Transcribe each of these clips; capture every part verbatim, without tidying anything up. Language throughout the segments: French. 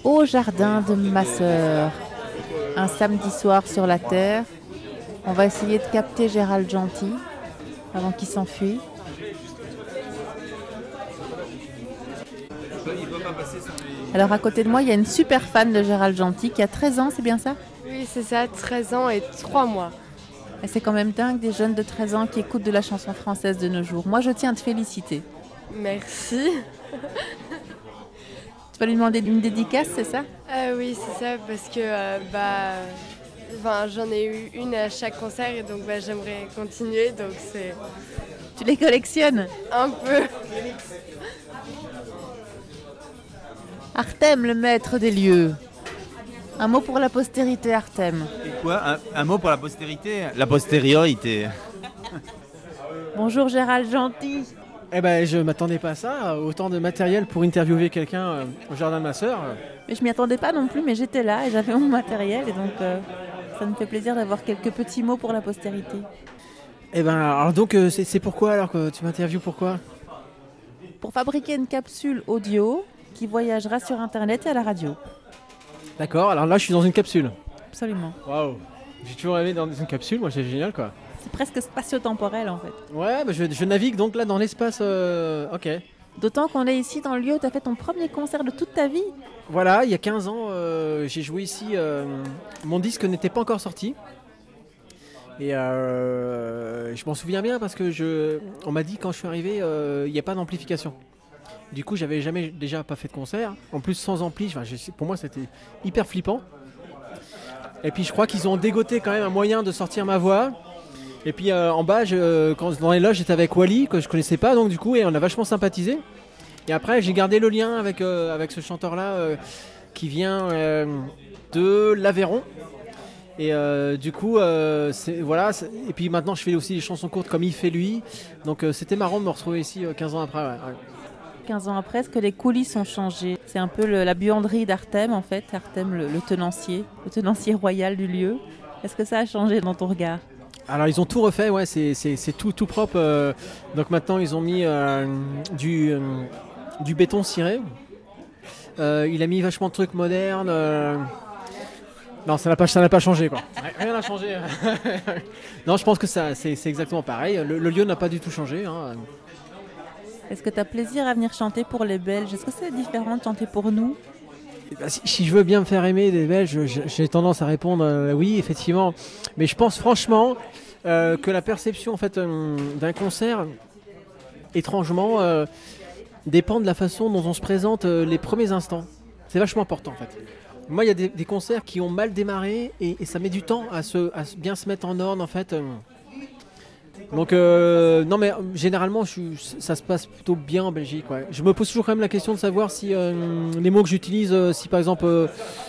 Au jardin de ma sœur, un samedi soir sur la terre. On va essayer de capter Gérald Gentil avant qu'il s'enfuit. Alors à côté de moi, il y a une super fan de Gérald Gentil qui a treize ans, c'est bien ça? Oui, c'est ça, treize ans et trois mois. Et c'est quand même dingue des jeunes de treize ans qui écoutent de la chanson française de nos jours. Moi, je tiens à te féliciter. Merci. Tu vas lui demander une dédicace, c'est ça? Euh, oui, c'est ça, parce que euh, bah, enfin, j'en ai eu une à chaque concert et donc bah, j'aimerais continuer, donc c'est... Tu les collectionnes? Un peu. Artem, le maître des lieux. Un mot pour la postérité, Artem. Et quoi un, un mot pour la postérité? La postériorité. Bonjour Gérald Gentil. Eh ben, je m'attendais pas à ça, autant de matériel pour interviewer quelqu'un euh, au jardin de ma sœur. Mais je m'y attendais pas non plus, mais j'étais là et j'avais mon matériel et donc euh, ça me fait plaisir d'avoir quelques petits mots pour la postérité. Eh ben, alors donc, euh, c'est, c'est pourquoi alors que tu m'interviewes, pourquoi? Pour fabriquer une capsule audio qui voyagera sur Internet et à la radio. D'accord, alors là je suis dans une capsule. Absolument. Waouh, j'ai toujours rêvé dans une capsule, moi c'est génial quoi. C'est presque spatio-temporel en fait. Ouais, bah je, je navigue donc là dans l'espace, euh, ok. D'autant qu'on est ici dans le lieu où tu as fait ton premier concert de toute ta vie. Voilà, il y a quinze ans, euh, j'ai joué ici, euh, mon disque n'était pas encore sorti. Et euh, je m'en souviens bien parce que je, on m'a dit quand je suis arrivé, euh, il n'y a pas d'amplification. Du coup, j'avais jamais déjà pas fait de concert. En plus, sans ampli, enfin, je, pour moi, c'était hyper flippant. Et puis, je crois qu'ils ont dégoté quand même un moyen de sortir ma voix. Et puis, euh, en bas, je, quand, dans les loges, j'étais avec Wally, que je connaissais pas, donc du coup, et on a vachement sympathisé. Et après, j'ai gardé le lien avec, euh, avec ce chanteur-là euh, qui vient euh, de l'Aveyron. Et euh, du coup, euh, c'est, voilà. C'est, et puis maintenant, je fais aussi des chansons courtes comme il fait lui. Donc, euh, c'était marrant de me retrouver ici euh, quinze ans après. Ouais, ouais. quinze ans après, est-ce que les coulisses ont changé? C'est un peu le, la buanderie d'Artem en fait, Artem le, le tenancier, le tenancier royal du lieu. Est-ce que ça a changé dans ton regard? Alors ils ont tout refait, ouais, c'est, c'est, c'est tout, tout propre. Euh, donc maintenant ils ont mis euh, du, euh, du béton ciré. Euh, il a mis vachement de trucs modernes. Euh... Non, ça n'a pas, ça n'a pas changé quoi. Rien n'a changé. Non, je pense que ça, c'est, c'est exactement pareil. Le, le lieu n'a pas du tout changé. Hein. Est-ce que tu as plaisir à venir chanter pour les Belges? Est-ce que c'est différent de chanter pour nous? Bah, si, si je veux bien me faire aimer des Belges, j'ai tendance à répondre euh, oui, effectivement. Mais je pense franchement euh, que la perception en fait, euh, d'un concert, étrangement, euh, dépend de la façon dont on se présente euh, les premiers instants. C'est vachement important en fait. Moi, il y a des, des concerts qui ont mal démarré et, et ça met du temps à, se, à bien se mettre en ordre en fait. Euh, Donc euh, non mais euh, généralement je, ça se passe plutôt bien en Belgique. Ouais. Je me pose toujours quand même la question de savoir si euh, les mots que j'utilise, euh, si par exemple euh,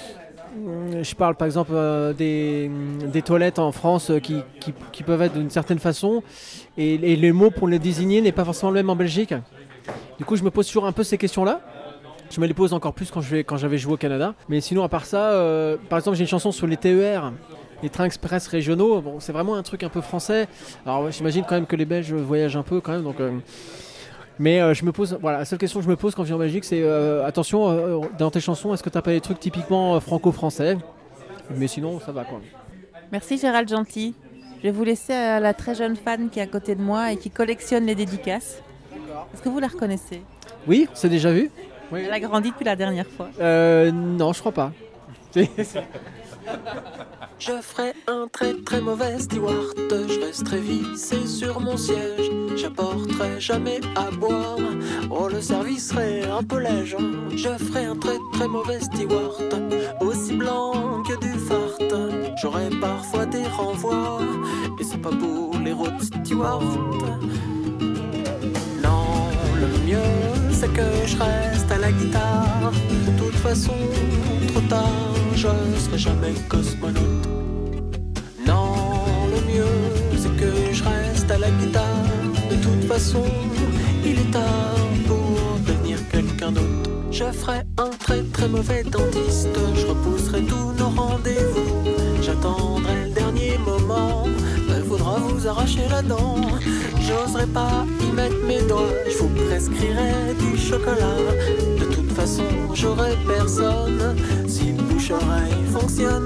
je parle par exemple euh, des, des toilettes en France euh, qui, qui, qui peuvent être d'une certaine façon et, et les mots pour les désigner n'est pas forcément le même en Belgique. Du coup je me pose toujours un peu ces questions-là. Je me les pose encore plus quand, je vais, quand j'avais joué au Canada. Mais sinon à part ça, euh, par exemple j'ai une chanson sur les T E R. Les trains express régionaux, bon, c'est vraiment un truc un peu français. Alors ouais, j'imagine quand même que les Belges voyagent un peu quand même. Donc, euh, mais euh, je me pose, voilà, la seule question que je me pose quand je viens en Belgique, c'est euh, attention, euh, dans tes chansons, est-ce que tu n'as pas des trucs typiquement euh, franco-français? Mais sinon, ça va quoi. Merci Gérald Gentil. Je vais vous laisser à la très jeune fan qui est à côté de moi et qui collectionne les dédicaces. Est-ce que vous la reconnaissez? Oui, c'est déjà vu. Oui. Elle a grandi depuis la dernière fois. Euh, non, je crois pas. Je ferai un très très mauvais steward. Je resterai vissé sur mon siège. J'apporterai jamais à boire. Oh, le service serait un peu léger. Je ferai un très très mauvais steward. Aussi blanc que du fart. J'aurai parfois des renvois. Et c'est pas pour les road stewards. Non, le mieux c'est que je reste à la guitare. De toute façon, trop tard, je serai jamais cosmonaute. Non, le mieux c'est que je reste à la guitare. De toute façon, il est tard pour devenir quelqu'un d'autre. Je ferai un très très mauvais dentiste. Je repousserai tous nos rendez-vous. J'attendrai le dernier moment. Il faudra vous arracher la dent. J'oserais pas y mettre mes doigts. Je vous prescrirai du chocolat. De toute façon, j'aurai de personne si le bouche-oreille fonctionne.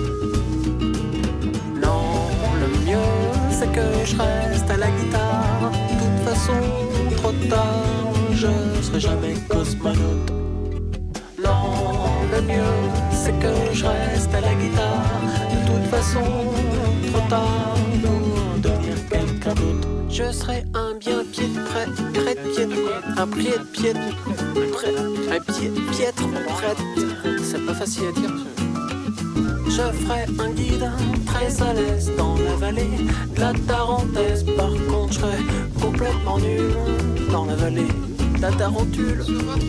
Non, le mieux c'est que je reste à la guitare. De toute façon, trop tard, je serai jamais cosmonaute. Non, le mieux c'est que je reste à la guitare. De toute façon, trop tard pour devenir quelqu'un d'autre. Je serai un bien pied de prêt, crête pied, un pied de pied, prêt, un pied piètre, prête. C'est pas facile à dire. Je ferai un guide très à l'aise dans la vallée de la Tarentaise. Par contre, je serai complètement nul dans la vallée de la Tarentule.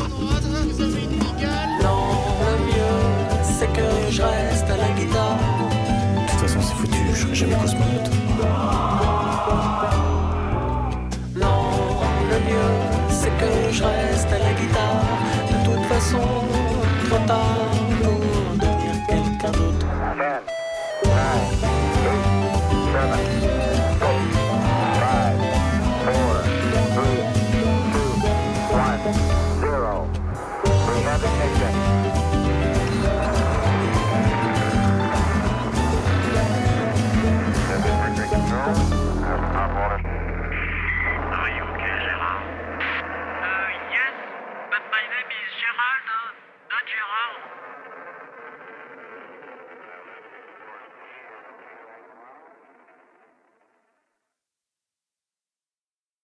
Non, le mieux c'est que je reste à la guitare. De toute façon, c'est foutu, je serai jamais cosmonaute. Le mieux, c'est que je reste à la guitare. De toute façon, trop tard.